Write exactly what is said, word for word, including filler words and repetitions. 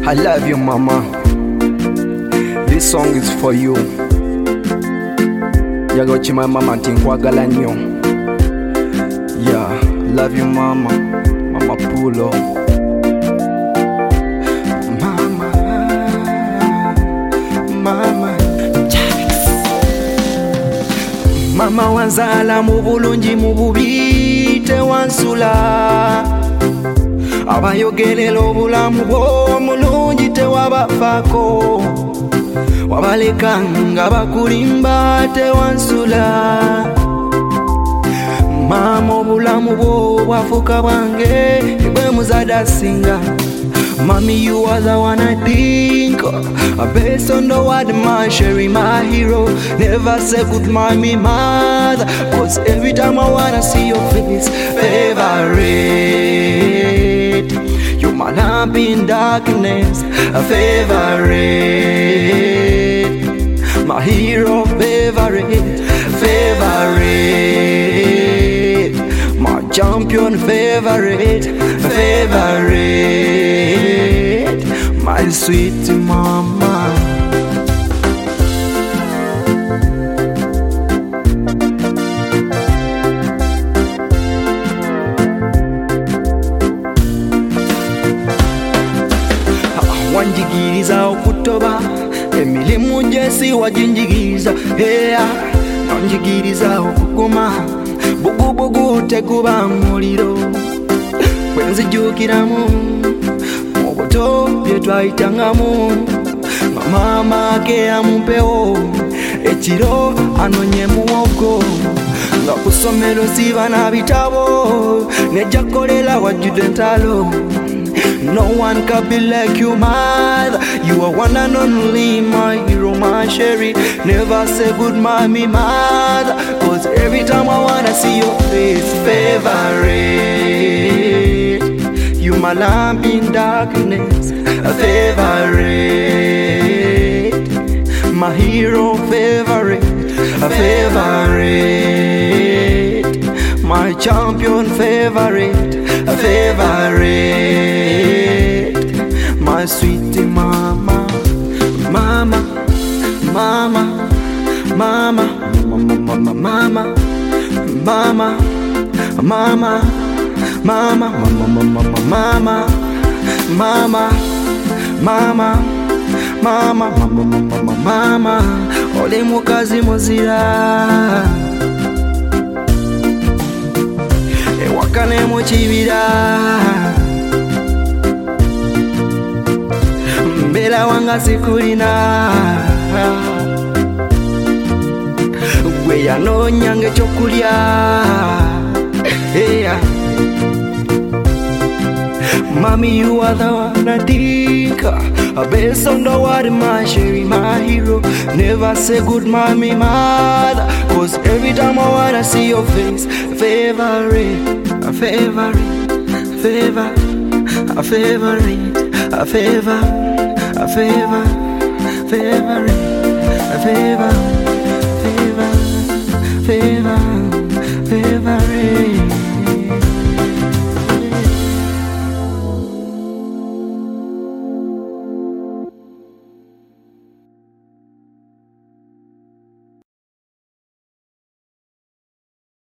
I love you, mama. This song is for you. Yagochi my mama tinkwagala nnyo. Yeah, love you, mama. Mama Pulo. Mama, mama. Mama wanzala mu bulungi mu bubi tewansula. Abayogerera obulamu bw'omulungi tewabafaako. Wabaleka nga bakulimba tewansula. Mama obulamu bwo bwafuuka bwange bwe muzadde asinga. Mommy, you are the one I think of. Based on the word, my Sherry, my hero. Never say goodbye, me mother. Cause every time I wanna see your face, favorite. You're my lamp in darkness, a favorite. My hero, favorite, favorite. My champion, favorite, favorite. My sweet mama. Wanjigiriza okutoba emilimu gyesi wajinjigiriza eya nonjigiriza okuguma bugubugu teguba muliro bwenzijukiramu mu buto bye twayitangamu mama ke amumpewo ekiro anonye muwogo nga ku ssomero siba na bitabo nejja kukolera wajjudde entalo. No one can be like you, mother. You are one and only, my hero, my Sherry. Never say goodbye, me mother. Cause every time I wanna see your face, favorite. You my lamp in darkness, a favorite. My hero, favorite, a favorite. My champion, favorite, a favorite. My sweet mama, mama, mama, mama, mama, mama, mama, mama, mama, mama, mama, mama, mama, mama, mama, mama, ole mukazi muzira. Ewakane mu kibira. Mbela wanga sikulina. Gwe yanonyanga ekyokulya. Yeah. Mommy, you are the one I think of. Based on the word, my Sherry, my hero. Never say goodbye, me mother. Cause every time I wanna see your face, favorite, a favorite, favor, a favorite, a favor, a favor, favorite, a favor.